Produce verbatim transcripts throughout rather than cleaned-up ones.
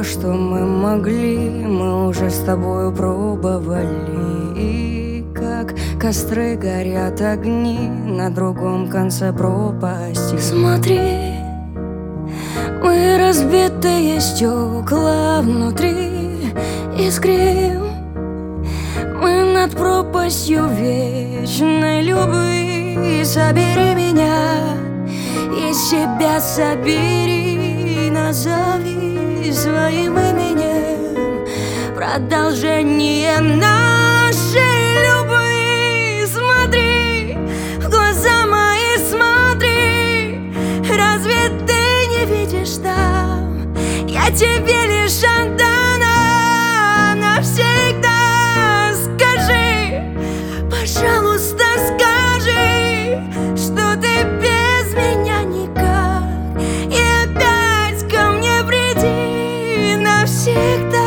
все, что мы могли, мы уже с тобою пробовали. И как костры горят огни на другом конце пропасти. Смотри, мы разбитые стекла внутри искрим. Мы над пропастью вечной любви. Собери меня и себя собери, назови своим именем продолжение нашей любви. Смотри в глаза мои, смотри, разве ты не видишь там? Я тебе лишь отдана навсегда. Скажи, пожалуйста, скажи, что ты без меня никак, и опять ко мне приди навсегда.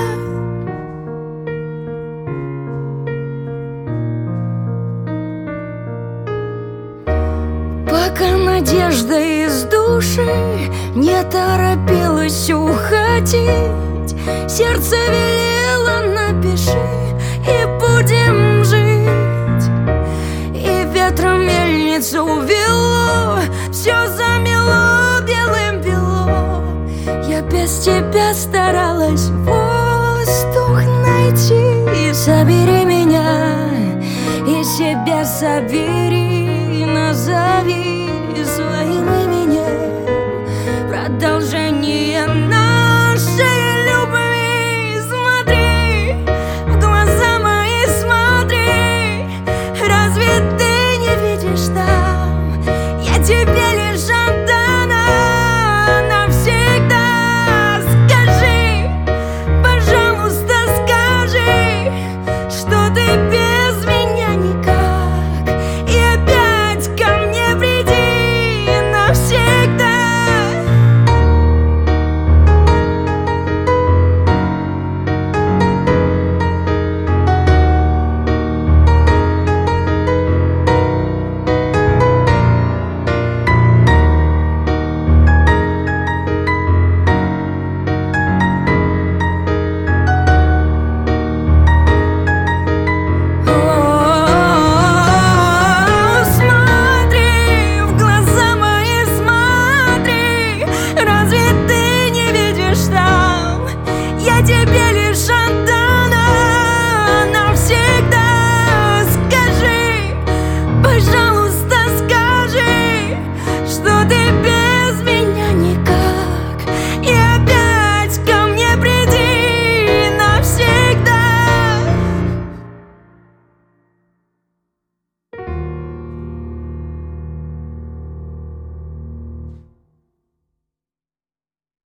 Пока надежда из души не торопилась уходить, сердце велело: напиши, и будем жить. И ветром мельницу увело, все замело белым бело. Я без тебя старалась воздух найти. Собери меня и себя собери, назови своим именем продолжение